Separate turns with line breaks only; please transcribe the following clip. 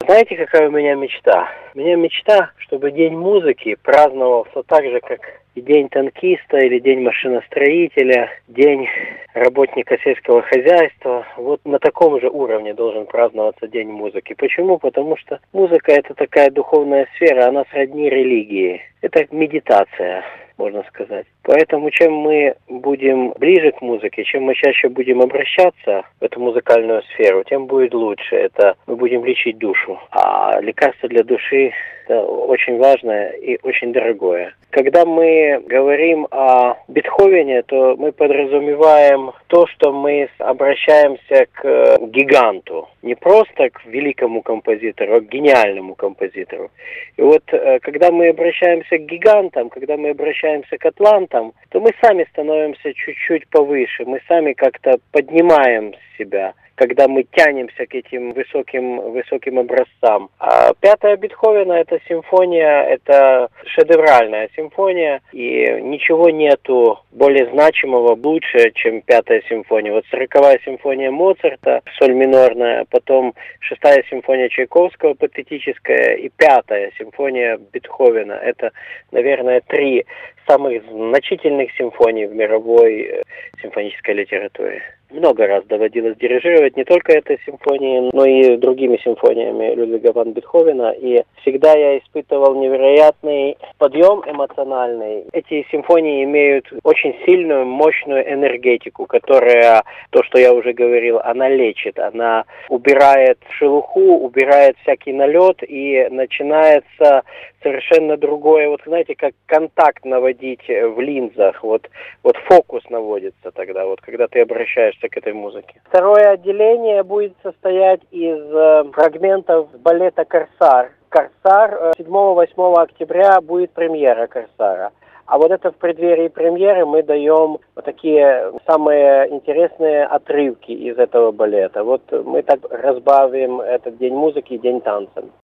Знаете, какая у меня мечта? У меня мечта, чтобы День музыки праздновался так же, как и День танкиста или День машиностроителя, День работника сельского хозяйства. Вот на таком же уровне должен праздноваться День музыки. Почему? Потому что музыка – это такая духовная сфера, она сродни религии. Это медитация, можно сказать. Поэтому чем мы будем ближе к музыке, чем мы чаще будем обращаться в эту музыкальную сферу, тем будет лучше. Это мы будем лечить душу. А лекарство для души – это очень важное и очень дорогое. Когда мы говорим о Бетховене, то мы подразумеваем то, что мы обращаемся к гиганту. Не просто к великому композитору, а к гениальному композитору. И вот когда мы обращаемся к гигантам, когда мы обращаемся к атлантам, то мы сами становимся чуть-чуть повыше, мы сами как-то поднимаем себя, когда мы тянемся к этим высоким образцам. А пятая Бетховена – это симфония, это шедевральная симфония, и ничего нету более значимого, лучше, чем пятая симфония. Вот 40-я симфония Моцарта, соль минорная, потом 6-я симфония Чайковского, патетическая, и 5-я симфония Бетховена. Это, наверное, 3 самых значительных симфоний в мировой симфонической литературе. Много раз доводилось дирижировать не только этой симфонией, но и другими симфониями Людвига ван Бетховена. И всегда я испытывал невероятный подъем эмоциональный. Эти симфонии имеют очень сильную, мощную энергетику, которая, то, что я уже говорил, она лечит, она убирает шелуху, убирает всякий налет, и начинается совершенно другое. Вот знаете, как контакт наводить в линзах, вот фокус наводится тогда, вот когда ты обращаешься к этой музыке. Второе отделение будет состоять из фрагментов балета «Корсар». «Корсар» 7-8 октября будет премьера «Корсара». А вот это в преддверии премьеры мы даем вот такие самые интересные отрывки из этого балета. Вот мы так разбавим этот День музыки и День танца.